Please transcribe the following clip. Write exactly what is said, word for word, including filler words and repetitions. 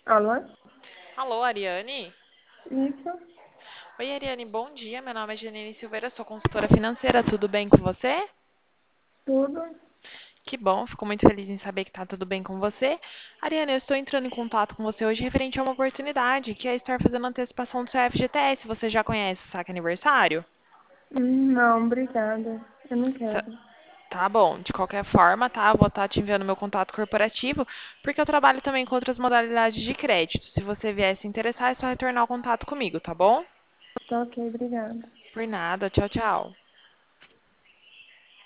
Alô? Alô, Ariane? Isso, Oi, Ariane, bom dia. Meu nome é Janine Silveira, sou consultora financeira. Tudo bem com você? tudo. Que bom, fico muito feliz em saber que está tudo bem com você. Ariane, eu estou entrando em contato com você hoje referente a uma oportunidade, que é estar fazendo antecipação do seu F G T S. Você já conhece o saque aniversário? Hum, Não, obrigada. Eu não Sa- quero. Tá bom, de qualquer forma, tá? Eu vou estar te enviando meu contato corporativo, porque eu trabalho também com outras modalidades de crédito. Se você vier se interessar, é só retornar o contato comigo, tá bom? Tá ok, obrigada. Por nada, tchau, tchau.